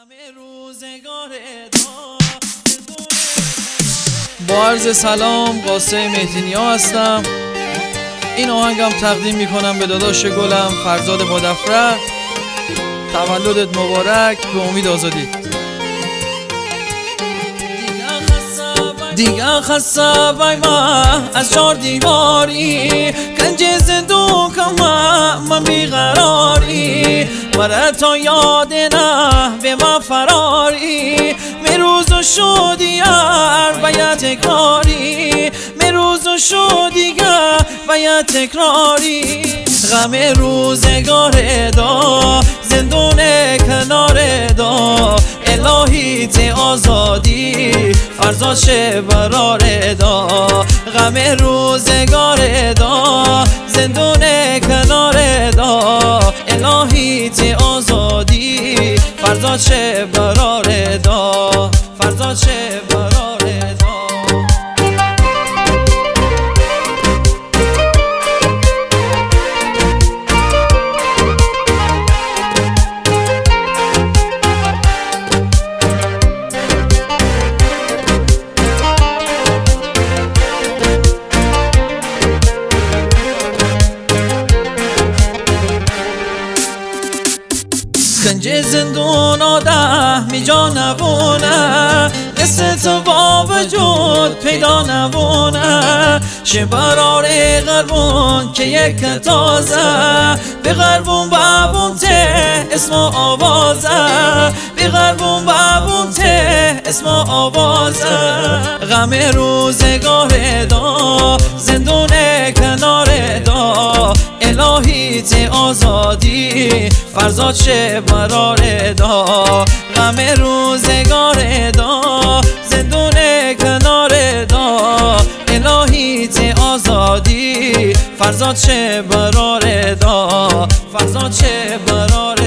با عرض سلام، قاسم مهدینیا هستم. این آهنگم تقدیم میکنم به داداش گلم فرزاد بادفره. تولدت مبارک، به امید آزادی. دیگه خسته بای ما از چار دیواری، گنج زندون کما من بیقراری. برای تا یاد نه به ما فراری، میروز و شدی باید تکراری، میروز و شدی باید تکراری. غم روزگار دا زندون کنار دا، الهی ته آزادی فرزاد شه برار دا. غم روزگار دا زندون کنار دا، الهی ته آزادی فرزاد شه برار دا، فرزاد شه برار دا. گنج زندون آده می جا نبونه، قصه تو با وجود پیدا نبونه. شه برار غربون که یک تازه، به غربون بابون ته اسم و آوازه، به غربون بابون ته اسم و آوازه. غم روزگار دا زندون کنار دا، الهی ته آزادی فرزاد شه برار دا. غم روزگار دا زندون کنار دا، الهی ته آزادی فرزاد شه برار دا، فرزاد شه برار